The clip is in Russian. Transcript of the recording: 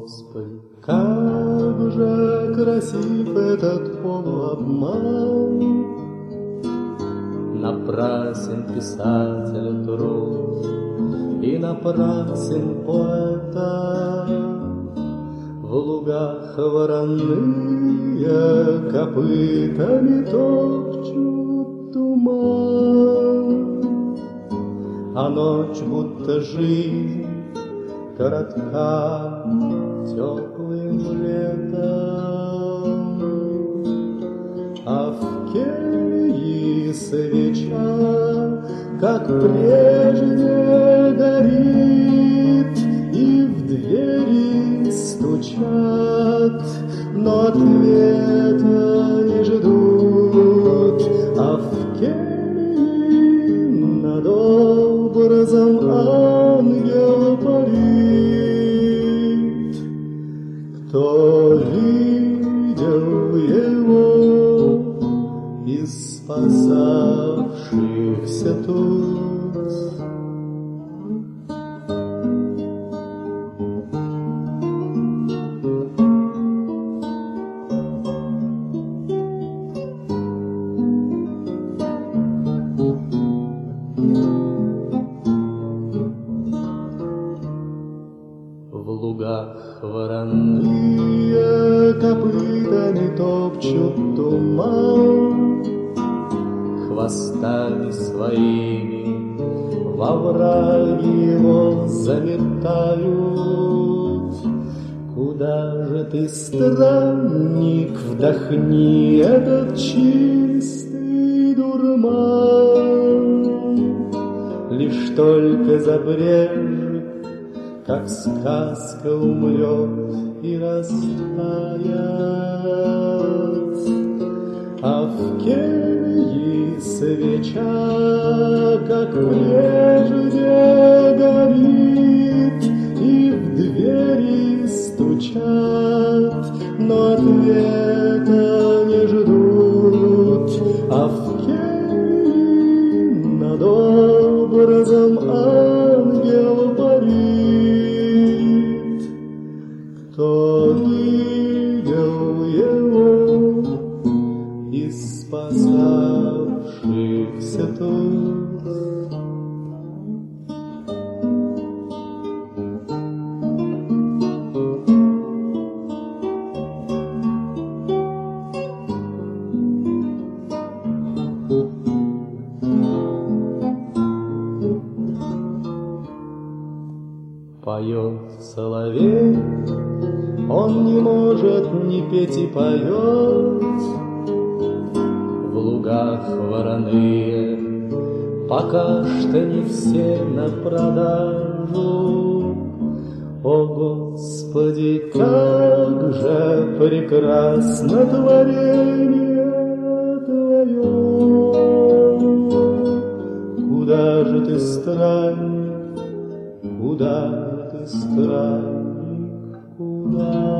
Господи, как же красив этот полуобман! Напрасен писателя труд, и напрасен поэта. В лугах вороные копытами топчут туман, а ночь будто жизнь коротка теплым летом, а в келье свеча, как прежде, горит, и в двери стучат, но ответа не ждут, а в келье над образом ангел парит. Кто видел его из спасавшихся тут? В лугах вороные копытами топчут туман, хвостами своими во враги его заметают. Куда же ты, странник, вдохни этот чистый дурман? Лишь только забрежет, как сказка, умрет и растает, а в келье свеча, как прежде, горит, и в двери стучат, но ответа не ждут, а в келье над образом ангел парит. Кто видел его из спасавшихся тут? Поет соловей, он не может не петь и поет. В лугах вороные пока что не все на продажу. О, Господи, как же прекрасно творение Твое! Куда же ты, странник, куда ты, странник, куда?